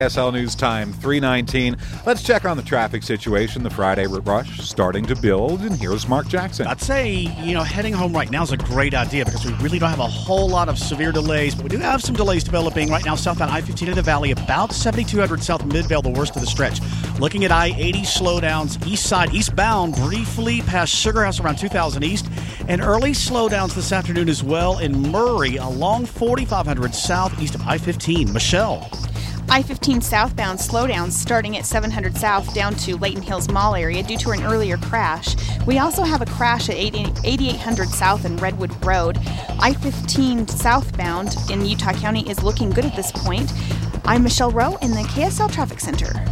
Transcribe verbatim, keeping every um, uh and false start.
S L News Time, three nineteen. Let's check on the traffic situation. The Friday rush starting to build, and here's Mark Jackson. I'd say, you know, heading home right now is a great idea because we really don't have a whole lot of severe delays, but we do have some delays developing right now southbound I fifteen in the valley, about seventy-two hundred South Midvale, the worst of the stretch. Looking at I eighty slowdowns, east side, eastbound, briefly past Sugar House around two thousand East, and early slowdowns this afternoon as well in Murray along forty-five hundred South east of I fifteen. Michelle. I fifteen southbound slowdowns starting at seven hundred South down to Layton Hills Mall area due to an earlier crash. We also have a crash at eighty-eight hundred South and Redwood Road. I fifteen southbound in Utah County is looking good at this point. I'm Michelle Rowe in the K S L Traffic Center.